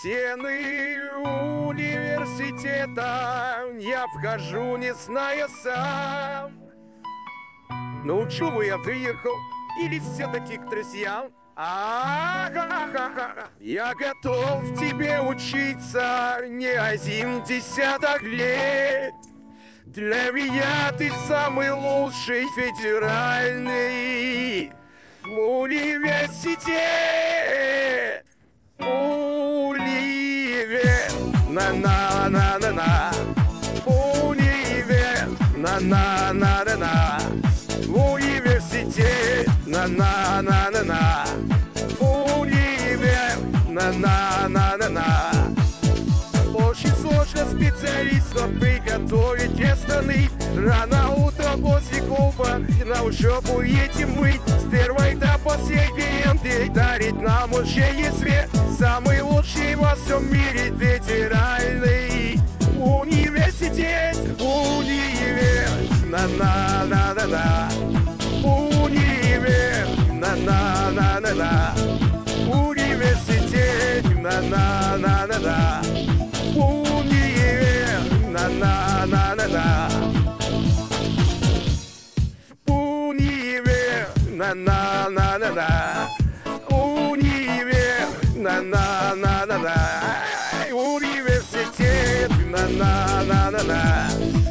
стены университета я вхожу, не зная сам. На учебу я приехал или все-таки к друзьям? Я готов тебе учиться не один десяток лет. Для меня ты самый лучший федеральный университет. Универ, на-на-на-на-на. Универ, на-на-на-на-на. Университет, на-на-на-на-на. Универ, на-на-на-на-на. Очень сложно специалистов приготовить для страны. Рано утром после клуба на учебу едем мы. С первой до последней энты дарит нам учение свет. Самый лучший во всем мире федеральный университет. Универ, на-на-на-на-на. Универ, на-на-на-на-на. Университет, на-на-на-на-на. Универ, на-на-на-на-на. Универ, на-на-на-на-на. Универ, на-на-на-на-на. Университет, на-на-на-на-на.